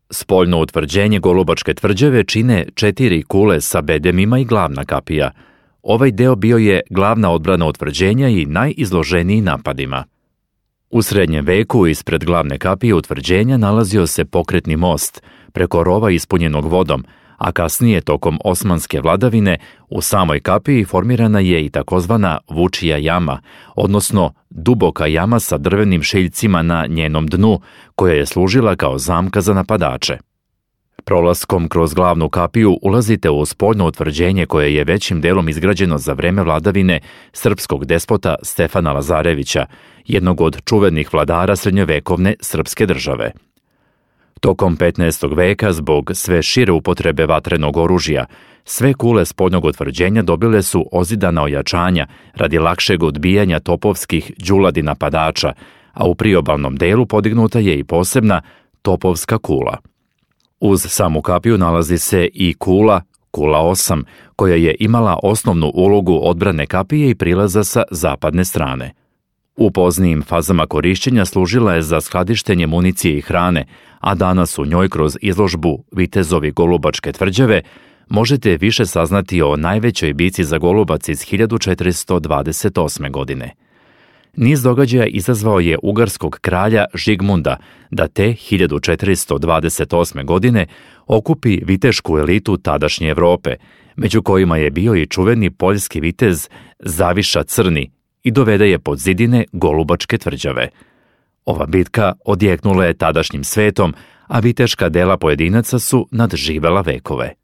Spoljno utvrđenje Golubačke tvrđave čine 4 kule sa bedemima i glavna kapija. Ovaj deo bio je glavna odbrana utvrđenja i najizloženiji napadima. U srednjem veku ispred glavne kapije utvrđenja nalazio se pokretni most preko rova ispunjenog vodom, a kasnije tokom osmanske vladavine u samoj kapiji formirana je i takozvana Vučija jama, odnosno duboka jama sa drvenim šiljcima na njenom dnu, koja je služila kao zamka za napadače. Prolaskom kroz glavnu kapiju ulazite u spoljno utvrđenje koje je većim delom izgrađeno za vreme vladavine srpskog despota Stefana Lazarevića, jednog od čuvenih vladara srednjovekovne srpske države. Tokom 15. veka, zbog sve šire upotrebe vatrenog oružja, sve kule spoljnog utvrđenja dobile su ozidana ojačanja radi lakšeg odbijanja topovskih đuladi napadača, a u priobalnom delu podignuta je i posebna topovska kula. Uz samu kapiju nalazi se i kula 8, koja je imala osnovnu ulogu odbrane kapije i prilaza sa zapadne strane. U poznijim fazama korišćenja služila je za skladištenje municije i hrane, a danas u njoj kroz izložbu Vitezovi Golubačke tvrđave možete više saznati o najvećoj bici za Golubac iz 1428. godine. Niz događaja izazvao je ugarskog kralja Žigmunda da te 1428. godine okupi vitešku elitu tadašnje Evrope, među kojima je bio i čuveni poljski vitez Zaviša Crni, i dovede je pod zidine Golubačke tvrđave. Ova bitka odjeknula je tadašnjim svetom, a viteška dela pojedinaca su nadživela vekove.